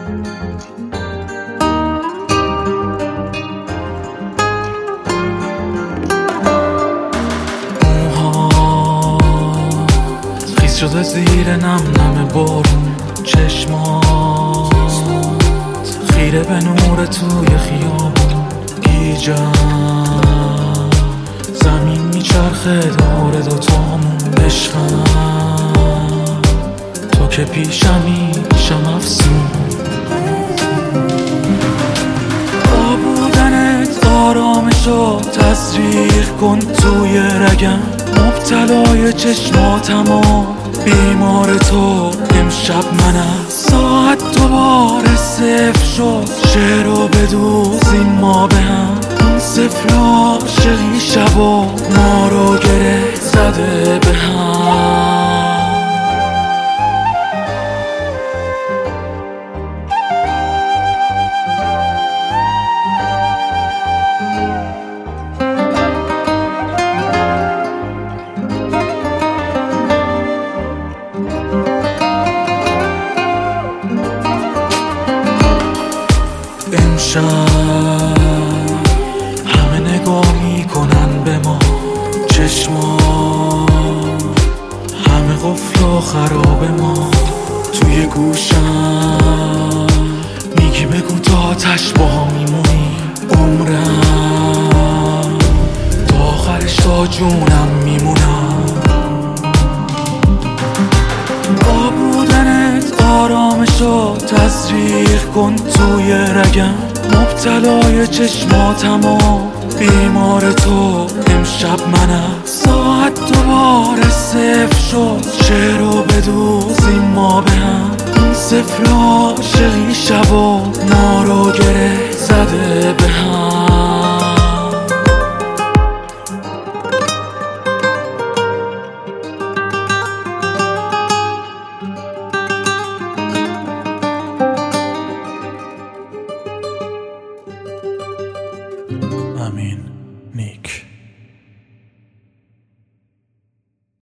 خیس شده زیر نم نم بارون، چشمات خیره به نور توی خیابون، گیجم زمین میچرخه دور دوتامون، عشقم تو که پیشم افسون، با بودنت آرامشو تزریق کن توی رگم، مبتلای چشماتم و بیمار تو امشب منم، ساعت دوباره صفر شد، شعر رو بدوزیم ما به هم، اون صفر عاشقی شب و ما رو گره زده به هم. امشب همه نگاه میکنن به ما، چشما همه قفل و خراب ما، توی گوشم میگی بگو تا آتش با هم میمونی، عمرم تا آخرش تا جونم میمونم، با بودنت آرامشو تزریق کن توی رگم، مبتلای چشماتم و بیمار تو امشب منم، ساعت دوباره صفر شد، شعر رو بدوزیم ما به هم، اون صفر عاشقی شب و ما رو گره زده به هم. آمین.